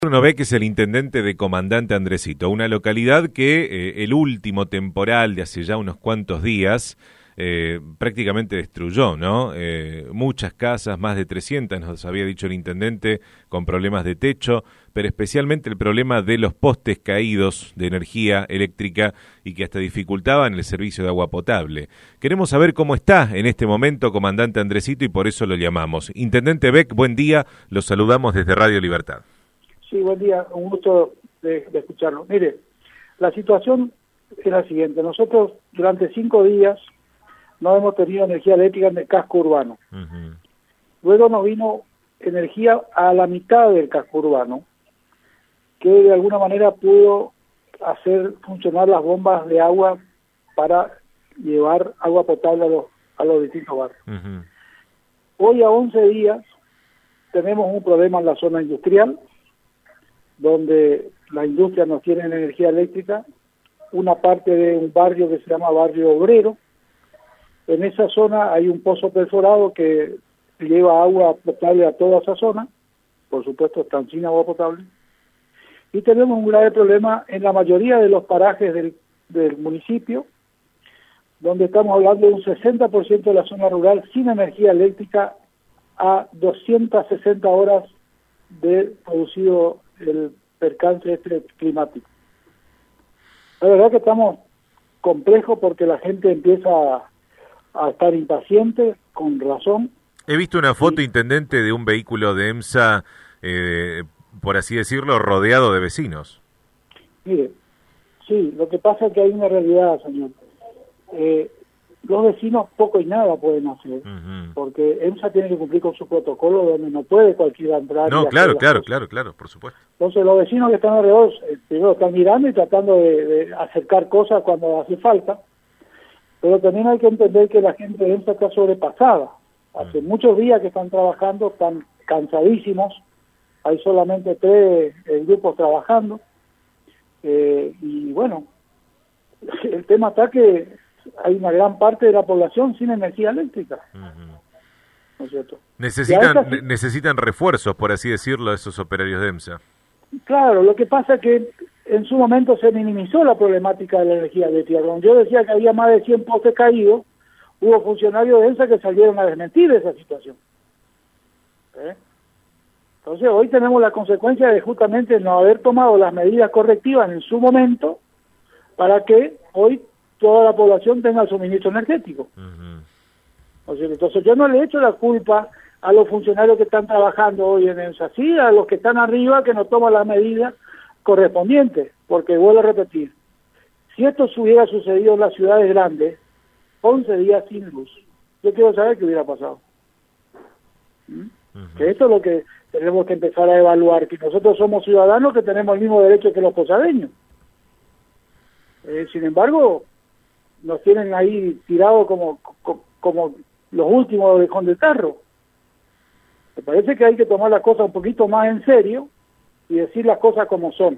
Bruno Beck es el intendente de Comandante Andresito, una localidad que el último temporal de hace ya unos cuantos días prácticamente destruyó, ¿no? Muchas casas, más de 300, nos había dicho el intendente, con problemas de techo, pero especialmente el problema de los postes caídos de energía eléctrica y que hasta dificultaban el servicio de agua potable. Queremos saber cómo está en este momento Comandante Andresito y por eso lo llamamos. Intendente Beck, buen día, los saludamos desde Radio Libertad. Sí, buen día, un gusto de escucharlo. Mire, la situación es la siguiente. Nosotros durante 5 días no hemos tenido energía eléctrica en el casco urbano. Luego nos vino energía a la mitad del casco urbano, que de alguna manera pudo hacer funcionar las bombas de agua para llevar agua potable a los distintos barrios. Hoy a 11 días tenemos un problema en la zona industrial, donde la industria nos tiene energía eléctrica, una parte de un barrio que se llama Barrio Obrero. En esa zona hay un pozo perforado que lleva agua potable a toda esa zona, por supuesto están sin agua potable, y tenemos un grave problema en la mayoría de los parajes del municipio, donde estamos hablando de un 60% de la zona rural sin energía eléctrica a 260 horas de producido el percance climático. La verdad que estamos complejos porque la gente empieza a estar impaciente, con razón. He visto una foto, intendente, de un vehículo de EMSA, por así decirlo, rodeado de vecinos. Mire, sí, lo que pasa es que hay una realidad, señor. Los vecinos poco y nada pueden hacer, porque EMSA tiene que cumplir con su protocolo donde no puede cualquiera entrar. No, claro, por supuesto. Entonces los vecinos que están alrededor, primero están mirando y tratando de acercar cosas cuando hace falta, pero también hay que entender que la gente de EMSA está sobrepasada. Hace muchos días que están trabajando, están cansadísimos, hay solamente 3 grupos trabajando, y bueno, el tema está que hay una gran parte de la población sin energía eléctrica. ¿No es cierto? Necesitan refuerzos, por así decirlo, esos operarios de EMSA. Claro, lo que pasa es que en su momento se minimizó la problemática de la energía eléctrica. Cuando yo decía que había más de 100 postes caídos, hubo funcionarios de EMSA que salieron a desmentir esa situación. Entonces hoy tenemos la consecuencia de justamente no haber tomado las medidas correctivas en su momento para que hoy toda la población tenga el suministro energético. Entonces yo no le echo la culpa a los funcionarios que están trabajando hoy en EMSA, sí a los que están arriba que no toman las medidas correspondientes, porque vuelvo a repetir, si esto hubiera sucedido en las ciudades grandes, 11 días sin luz, yo quiero saber qué hubiera pasado. Que esto es lo que tenemos que empezar a evaluar, que nosotros somos ciudadanos que tenemos el mismo derecho que los posadeños. Sin embargo, nos tienen ahí tirados como los últimos orejón del carro. Me parece que hay que tomar las cosas un poquito más en serio y decir las cosas como son.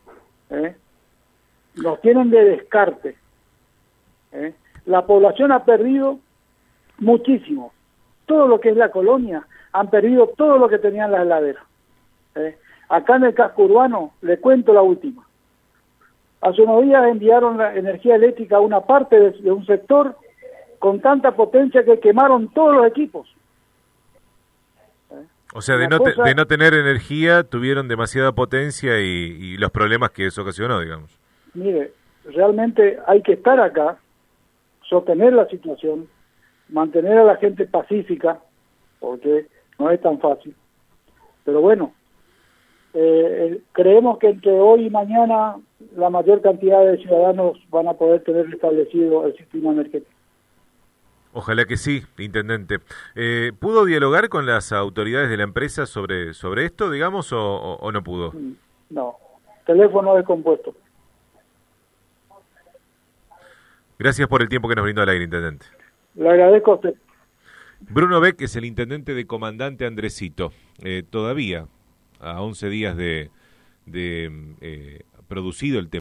Nos tienen de descarte. La población ha perdido muchísimo. Todo lo que es la colonia, han perdido todo lo que tenían las heladeras. Acá en el casco urbano, le cuento la última. Hace unos días enviaron la energía eléctrica a una parte de un sector con tanta potencia que quemaron todos los equipos. O sea, de no tener energía, tuvieron demasiada potencia y los problemas que eso ocasionó, digamos. Mire, realmente hay que estar acá, sostener la situación, mantener a la gente pacífica, porque no es tan fácil. Pero bueno, creemos que entre hoy y mañana la mayor cantidad de ciudadanos van a poder tener establecido el sistema energético. Ojalá que sí, intendente. ¿Pudo dialogar con las autoridades de la empresa sobre esto, digamos, o no pudo? No, teléfono descompuesto. Gracias por el tiempo que nos brindó al aire, intendente. Le agradezco a usted. Bruno Beck es el intendente de Comandante Andresito. Todavía, a 11 días de producido el tema.